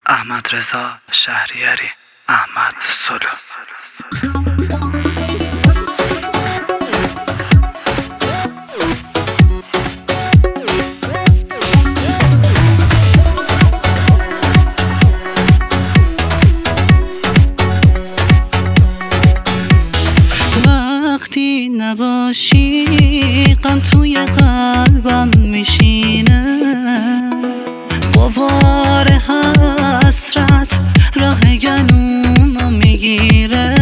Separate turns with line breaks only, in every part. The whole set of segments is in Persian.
احمدرضا شهریاری، احمد سلو.
وقتی نباشی غم توی قلبم میشینه، غبار حسرت راه گلومو میگیره.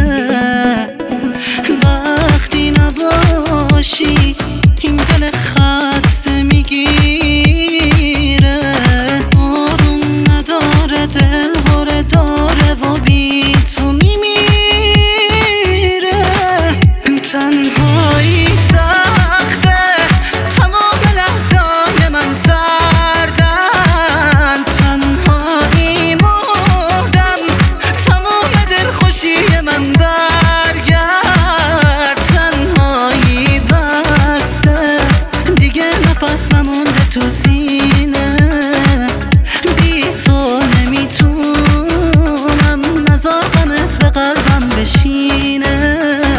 وقتی نباشی این دل خسته میگیره، آروم نداره، دل هره داره و بی تو میمیره. تنهایی سخته، تمام لحظای من سردن. تنهایی مردم، تمام دلخوشی من برگرد. تنهایی بسته، دیگه نفس نمونده تو سینه. بی تو نمیتونم، نذار غمت به قلبم بشینه.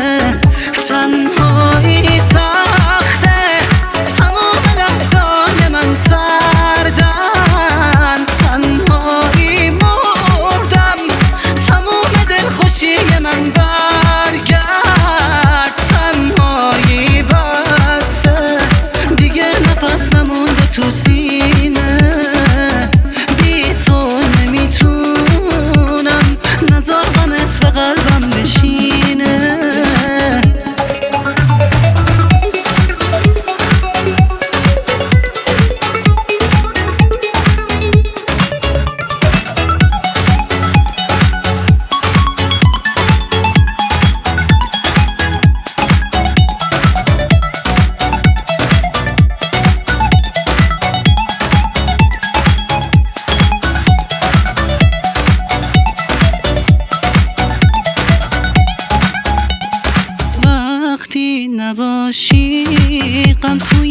تنهایی سخته، تمام لحظای من سردن. تنهایی مردم، تمام دلخوشی من برگرد. تنهایی بسته، دیگه نفس نمونده تو سینه. بی تو نمیتونم، نذار غمت به قلبم بشینه. وقتی نباشی غم تو